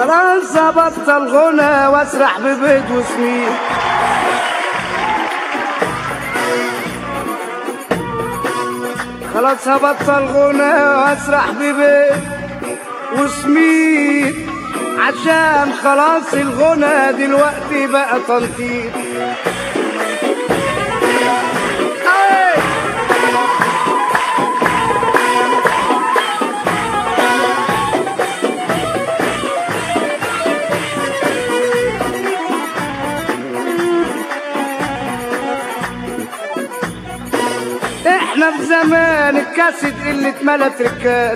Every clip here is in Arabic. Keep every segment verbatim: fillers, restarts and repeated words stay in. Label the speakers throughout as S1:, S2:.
S1: خلاص ابطل غنى واسرح ببيت وسمين. خلاص هبطل غنى واسرح ببيت وسمين، عشان خلاص الغنى دلوقتي بقى تنطيط. احنا في زمان الكاسيت اللي اتملى تركات،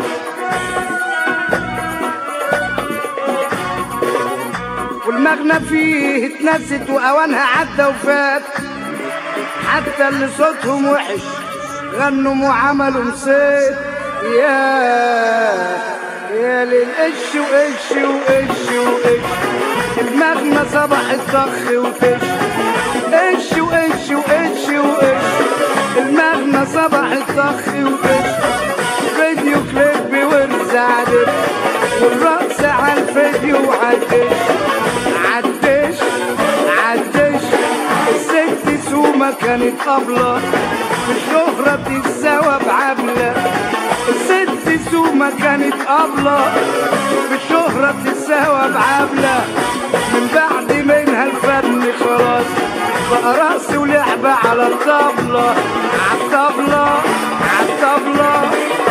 S1: والمغنى فيه اتنست واوانها عدى وفات. حتى اللي صوتهم وحش غنوا وعملوا مصيت. يا يا للقش وقش وقش وقش، المغنى صبح الضخ وفش. قش وقش وقش وقش، المغنى صبح الضخ وفش. فيديو كليب ورزعدش، والرقص على الفيديو عدش عدش عدش. الست سومة كانت قبلة في الشهرة بتتساوى بعبلة. الست سومة كانت قبلة في الشهرة بتتساوى بعبلة. من بعد منها الفن خلاص بقى رقص ولعبة على الطبلة عالطبلة عالطبلة.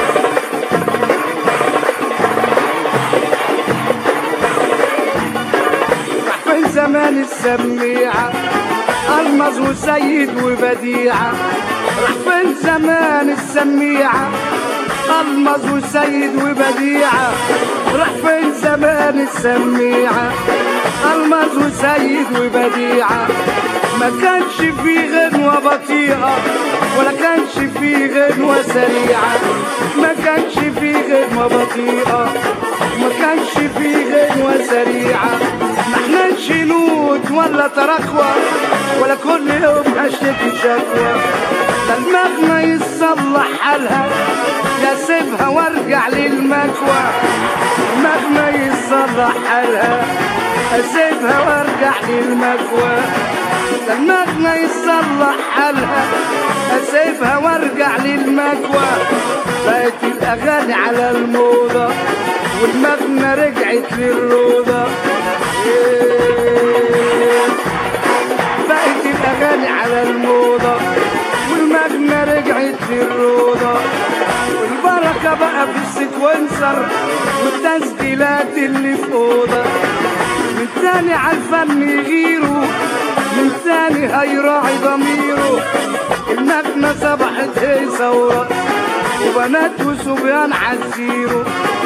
S1: راح فين زمان السميعة ألمظ وسيد وبديعة. راح فين زمان السميعة ألمظ وسيد وبديعة. راح فين زمان السميعة ألمظ وسيد وبديعة. ما كانش فيه غنوة بطيئة ولا كانش فيه غنوة سريعة. ما كانش فيه غنوة بطيئة ما كانش فيه غنوة سريعة. ما احناش نود ولا ترخوة ولا كل يوم هشتكي شكوى. ده المغنى يصلح حالها يا سيبها وارجع للمكوى. المغنى يصلح حالها اسيبها وارجع للمكوى. ده المغنى يصلح حالها اسيبها وارجع للمكوى. بقت الاغاني على الموضة والمغنى رجعت للروضة. بقت الاغاني على الموضة والمغنى رجعت للروضة. والبركة بقى في السكونسر والتسجيلات اللي في اوضة. من تاني عالفن يغيروا من تاني هيراعي ضميره. المغنى صبحت هيصة ورقص وبنات وصبيان عالزيرو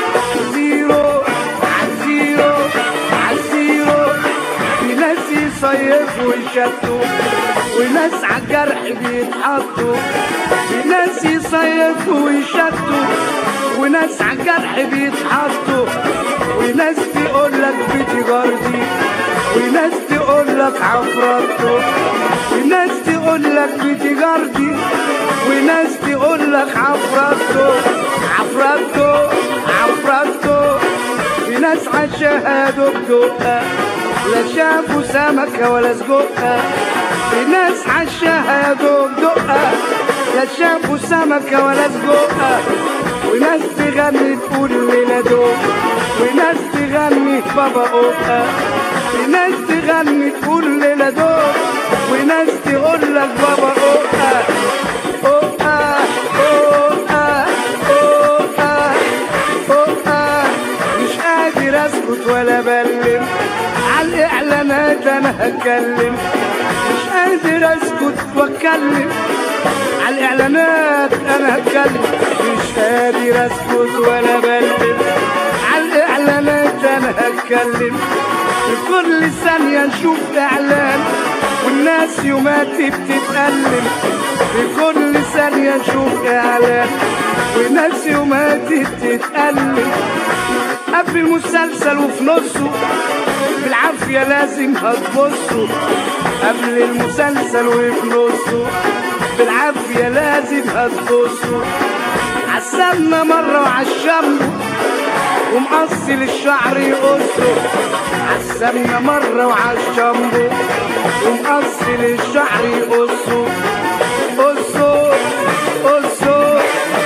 S1: زيرو عالزيرو عالزيرو. في ناس يصيفوا ويشتوا وناس عالجرح بيتحطوا. في ناس يصيفوا ويشتوا وناس عالجرح بيتحطوا. وناس تقولك بتجارتي وناس تقولك عفرته. وناس تقولك بتجارتي وناس تقولك عفرته عفرته عفرته. في ناس عالشهادة بدقة لا شافوا سمكة ولا سجقة. في ناس عالشهادة بدقة لا شافوا سمكة ولا سجقة. وناس تغني تقول لنا دوق وناس تغني بابا أوقة. في ناس تغني تقول لنا دوق وناس تقول لك بابا أوقة أوقة أوقة أوقة أوقة. مش قادر اسكت ولا بلم عالإعلانات أنا هتكلم. مش قادر اسكت واتكلم عالإعلانات أنا هتكلم. مش قادر اسكت ولا بلم عالإعلانات أنا هتكلم. في كل ثانية نشوف إعلان والناس يوماتي بتتألم. في كل ثانية نشوف إعلان والناس يوماتي بتتألم. قبل المسلسل وفي نصه بالعافية لازم هتبصوا. قبل المسلسل وفي نصه بالعافية لازم هتبصوا. عالسمنة مرة وعالشمة ومقصل الشعر يقصه عالسمنة مرة وعالشامبو، ومقصل الشعر يقصه قصه قصه.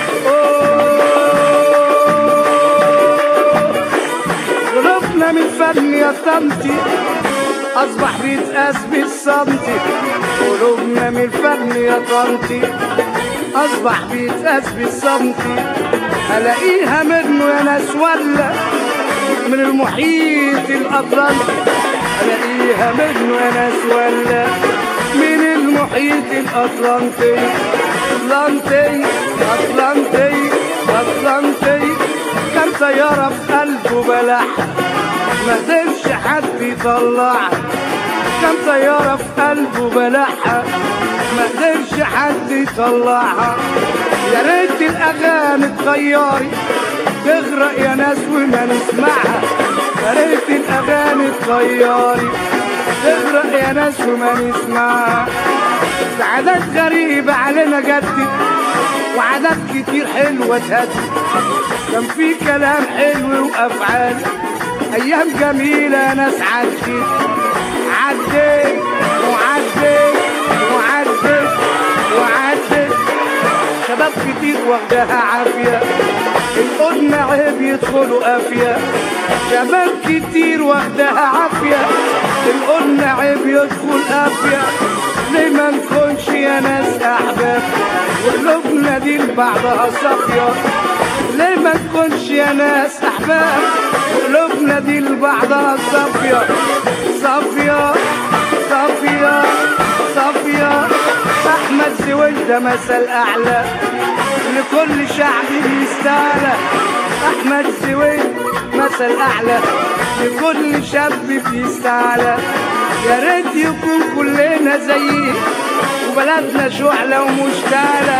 S1: غلبنا من فن يا طنطي أصبح بيتقاس بالسنتي، قلوبنا من الفن يا طنطي أصبح بيتقاس بالسنتي. ألاقيها منه يا ناس ولا من المحيط الأطلنطي، ألاقيها منه يا ناس ولا من المحيط الأطلنطي. أطلنطي أطلنطي أطلنطي كان طيارة في قلبه بلعها ما قدرش حد يطلعها، كان طيارة في قلبه بلعها ما قدرش حد يطلعها. يا ريت الأغاني تغيري تغرق يا ناس وما نسمعها، يا ريت الأغاني تغيري تغرق يا ناس وما نسمعها. عادات غريبة علينا جدت وعادات كتير حلوة تهدي، كان في كلام حلو وأفعال أيام جميلة ناس عدت عدت وعدت وعدت وعدت. شباب كتير واخدها عافية القدم عيب يدخلوا قافية، شباب كتير واخدها عافية القدم عيب يدخل قافية. ليه ما نكونش يا ناس أحباب وقلوبنا دي لبعضها صافية، ليه ما نكونش يا ناس أحباب وقلوبنا دي لبعضها صافية صافية صافية صافية. أحمد زويل ده مثل أعلى لكل شعب بيستعلى، أحمد زويل مثل أعلى لكل شاب بيستعلى. يا ريت يكون كلنا زيه وبلدنا شعلة ومشتعلة،